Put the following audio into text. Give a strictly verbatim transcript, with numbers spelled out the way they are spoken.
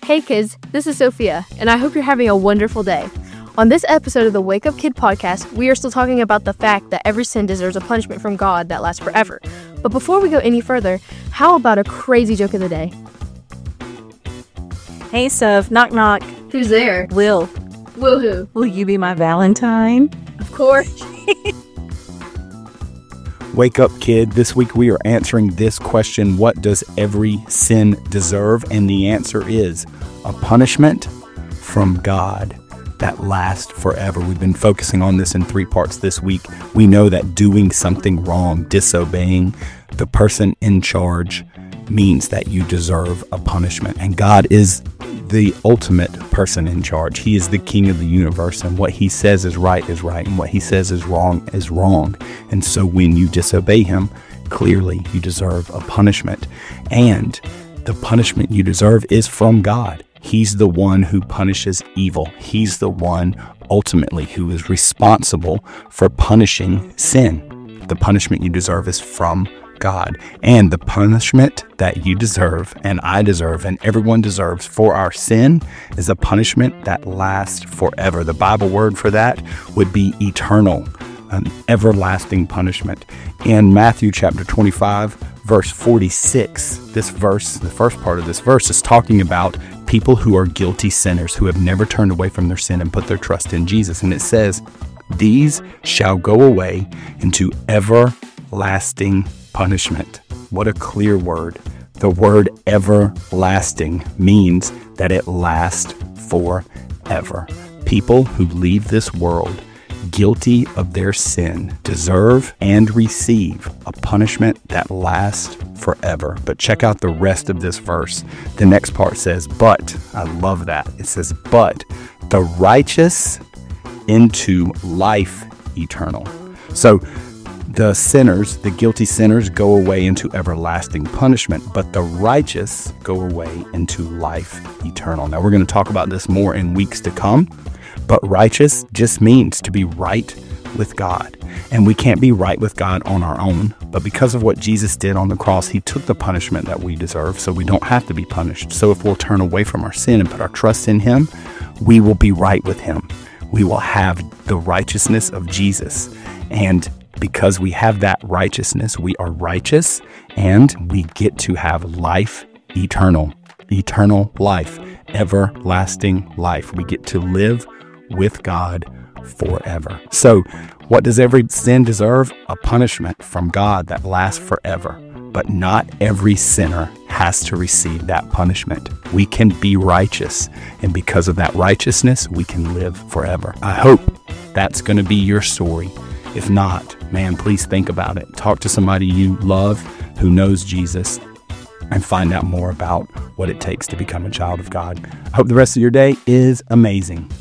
Hey kids, this is Sophia, and I hope you're having a wonderful day. On this episode of the Wake Up Kid podcast, we are still talking about the fact that every sin deserves a punishment from God that lasts forever. But before we go any further, how about a crazy joke of the day? Hey, Soph, knock knock. Who's there? Will. Will who? Will you be my Valentine? Of course. Wake up, kid. This week we are answering this question: what does every sin deserve? And the answer is a punishment from God that lasts forever. We've been focusing on this in three parts this week. We know that doing something wrong, disobeying the person in charge, means that you deserve a punishment. And God is the ultimate person in charge. He is the king of the universe, and what he says is right is right, and what he says is wrong is wrong. And so when you disobey him, clearly you deserve a punishment. And the punishment you deserve is from God. He's the one who punishes evil. He's the one ultimately who is responsible for punishing sin. The punishment you deserve is from God. And the punishment that you deserve, and I deserve, and everyone deserves for our sin is a punishment that lasts forever. The Bible word for that would be eternal, an everlasting punishment. In Matthew chapter twenty-five, verse forty-six, this verse, the first part of this verse is talking about people who are guilty sinners, who have never turned away from their sin and put their trust in Jesus. And it says, "These shall go away into everlasting punishment." What a clear word. The word everlasting means that it lasts forever. People who leave this world guilty of their sin deserve and receive a punishment that lasts forever. But check out the rest of this verse. The next part says, but, I love that. It says, but the righteous into life eternal. So the sinners, the guilty sinners, go away into everlasting punishment, but the righteous go away into life eternal. Now, we're going to talk about this more in weeks to come, but righteous just means to be right with God. And we can't be right with God on our own, but because of what Jesus did on the cross, he took the punishment that we deserve, so we don't have to be punished. So if we'll turn away from our sin and put our trust in him, we will be right with him. We will have the righteousness of Jesus. And because we have that righteousness, we are righteous, and we get to have life eternal, eternal life, everlasting life. We get to live with God forever. So what does every sin deserve? A punishment from God that lasts forever. But not every sinner has to receive that punishment. We can be righteous, and because of that righteousness, we can live forever. I hope that's going to be your story. If not, man, please think about it. Talk to somebody you love who knows Jesus and find out more about what it takes to become a child of God. I hope the rest of your day is amazing.